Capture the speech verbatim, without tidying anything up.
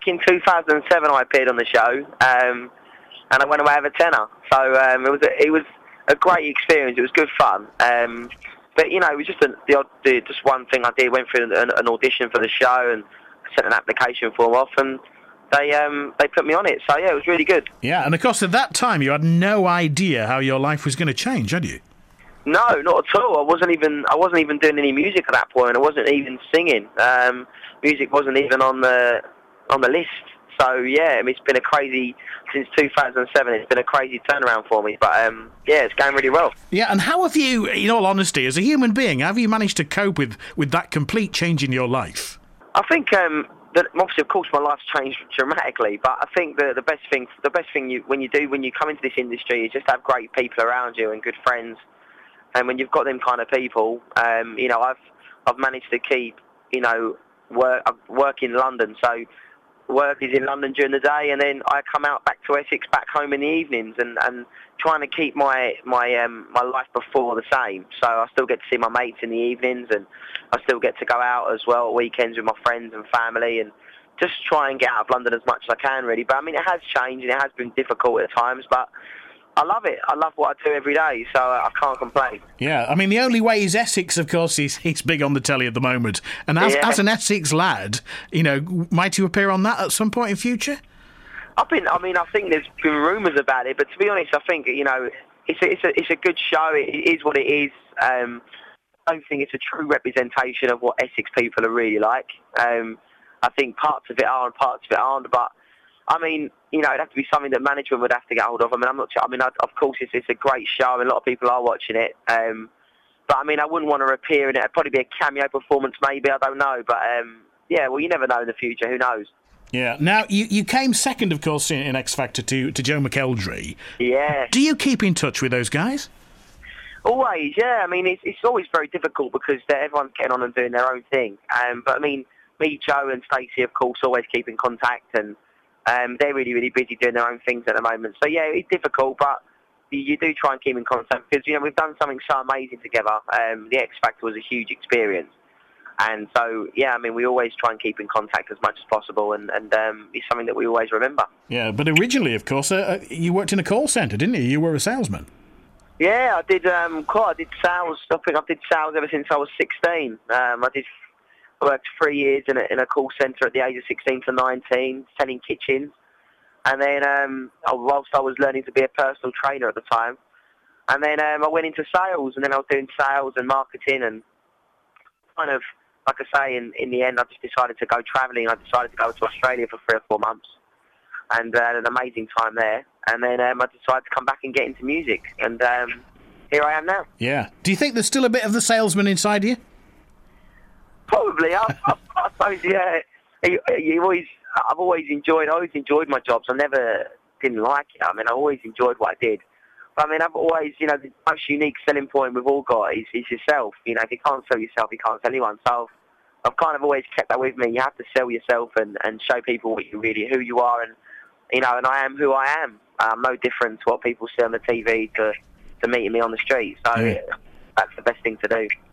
back in two thousand seven, I appeared on the show, um, and I went away with a tenner. So um, it was a, it was a great experience. It was good fun. Um, but you know, it was just a, the odd, the, just one thing I did. Went through an, an audition for the show and sent an application form off, and they um, they put me on it. So yeah, it was really good. Yeah, and of course at that time you had no idea how your life was going to change, had you? No, not at all. I wasn't even I wasn't even doing any music at that point. I wasn't even singing. Um, music wasn't even on the on the list. So yeah, I mean, it's been a crazy since two thousand seven. It's been a crazy turnaround for me. But um, yeah, it's going really well. Yeah, and how have you, in all honesty, as a human being, how have you managed to cope with with that complete change in your life? I think um, that obviously, of course, my life's changed dramatically. But I think the the best thing the best thing you when you do when you come into this industry is just have great people around you and good friends. And when you've got them kind of people, um, you know, I've I've managed to keep, you know, work I work in London, so work is in London during the day, and then I come out back to Essex, back home in the evenings, and, and trying to keep my my um, my life before the same. So I still get to see my mates in the evenings, and I still get to go out as well at weekends with my friends and family, and just try and get out of London as much as I can, really. But I mean, it has changed and it has been difficult at times, but I love it. I love what I do every day, so I can't complain. Yeah, I mean, the only way is Essex, of course. He's, he's big on the telly at the moment. And as, yeah. as an Essex lad, you know, might you appear on that at some point in future? I've been, I mean, I think there's been rumours about it, but to be honest, I think, you know, it's a, it's a, it's a good show. It is what it is. Um, I don't think it's a true representation of what Essex people are really like. Um, I think parts of it are and parts of it aren't, but I mean, you know, it'd have to be something that management would have to get hold of. I mean, I'm not. I mean, I, of course, it's, it's a great show, and a lot of people are watching it. Um, but I mean, I wouldn't want to appear in it. It'd probably be a cameo performance, maybe. I don't know. But um, yeah, well, you never know in the future. Who knows? Yeah. Now, you, you came second, of course, in, in X Factor to to Joe McElderry. Yeah. Do you keep in touch with those guys? Always. Yeah. I mean, it's it's always very difficult because everyone's getting on and doing their own thing. Um, but I mean, me, Joe, and Stacey, of course, always keep in contact and. Um, they're really, really busy doing their own things at the moment. So, yeah, it's difficult, but you, you do try and keep in contact because, you know, we've done something so amazing together. Um, the X Factor was a huge experience. And so, yeah, I mean, we always try and keep in contact as much as possible, and, and um, it's something that we always remember. Yeah, but originally, of course, uh, you worked in a call centre, didn't you? You were a salesman. Yeah, I did, um, quite, I did sales. I think I did sales ever since I was sixteen. Um, I did I worked three years in a, in a call centre at the age of sixteen to nineteen, selling kitchens. And then, um, whilst I was learning to be a personal trainer at the time, and then um, I went into sales, and then I was doing sales and marketing, and kind of, like I say, in, in the end, I just decided to go travelling. I decided to go to Australia for three or four months, and uh, had an amazing time there. And then um, I decided to come back and get into music, and um, here I am now. Yeah. Do you think there's still a bit of the salesman inside you? Probably, I, I, I suppose. Yeah, you, you always. I've always enjoyed. I always enjoyed my jobs. I never didn't like it. I mean, I always enjoyed what I did. But I mean, I've always, you know, the most unique selling point we've all got is, is yourself. You know, if you can't sell yourself, you can't sell anyone. So I've kind of always kept that with me. You have to sell yourself and, and show people what you really, who you are, and you know, and I am who I am. I'm no different to what people see on the T V to to meeting me on the street. So yeah. That's the best thing to do.